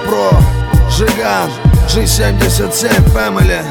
Pro, Жиган, G77 Family.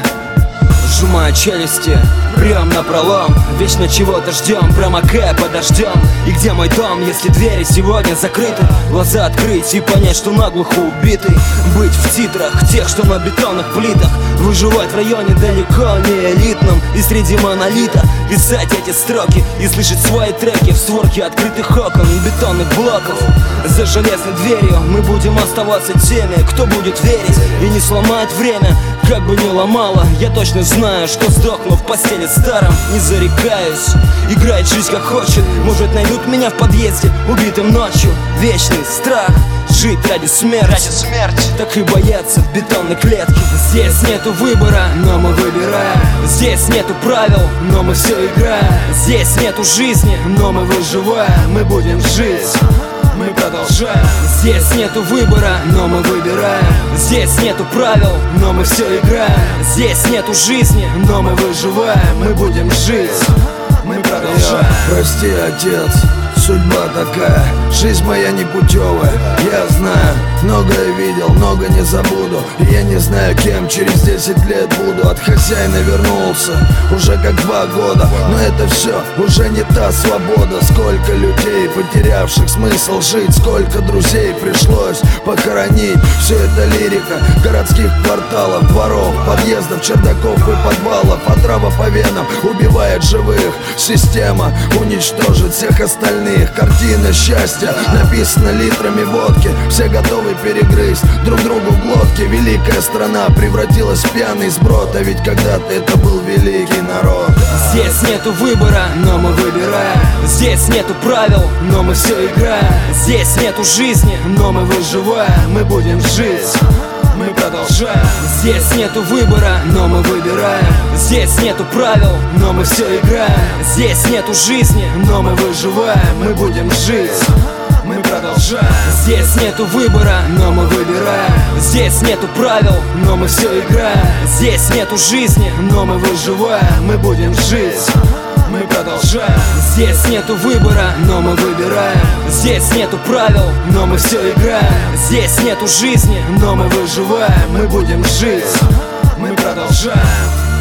Сжимаю челюсти, прям напролом. Вечно чего-то ждем, промокая под дождем. И где мой дом, если двери сегодня закрыты? Глаза открыть и понять, что наглухо убитый. Быть в титрах тех, что на бетонных плитах. Выживать в районе далеко не элитном. И среди монолита писать эти строки и слышать свои треки в створке открытых окон, бетонных блоков. За железной дверью мы будем оставаться теми, кто будет верить и не сломать время, как бы ни ломало. Я точно знаю, что сдохну в постели старом. Не зарекаюсь, играет жизнь как хочет. Может, найдут меня в подъезде убитым ночью. Вечный страх жить ради смерти, так и бояться в бетонной клетке. Здесь нету выбора, но мы выбираем. Здесь нету правил, но мы все играем. Здесь нету жизни, но мы выживаем. Мы будем жить, мы продолжаем. Здесь нету выбора, но мы выбираем. Здесь нету правил, но мы все играем. Здесь нету жизни, но мы выживаем. Мы будем жить, мы продолжаем. Прости, отец, судьба такая, жизнь моя непутевая. Я знаю, многое видел, много не забуду. И я не знаю, кем через 10 лет буду. От хозяина вернулся уже как 2 года. Но это все уже не та свобода. Сколько людей, потерявших смысл жить. Сколько друзей пришлось похоронить. Все это лирика городских кварталов, дворов, подъездов, чердаков и подвалов. Отрава по венам убивает живых. Система уничтожит всех остальных. Картина счастья написана литрами водки. Все готовы перегрызть друг другу глотки. Великая страна превратилась в пьяный сброд. А ведь когда-то это был великий народ. Здесь нету выбора, но мы выбираем. Здесь нету правил, но мы все играем. Здесь нету жизни, но мы выживаем. Мы будем жить, мы продолжаем. Здесь нету выбора, но мы выбираем. Здесь нету правил, но мы все играем. Здесь нету жизни, но мы выживаем. Мы будем жить, мы продолжаем. Здесь нету выбора, но мы выбираем. Здесь нету правил, но мы все играем. Здесь нету жизни, но мы выживаем. Мы будем жить, мы продолжаем. Здесь нету выбора, но мы выбираем. Здесь нету правил, но мы все играем. Здесь нету жизни, но мы выживаем. Мы будем жить, мы продолжаем.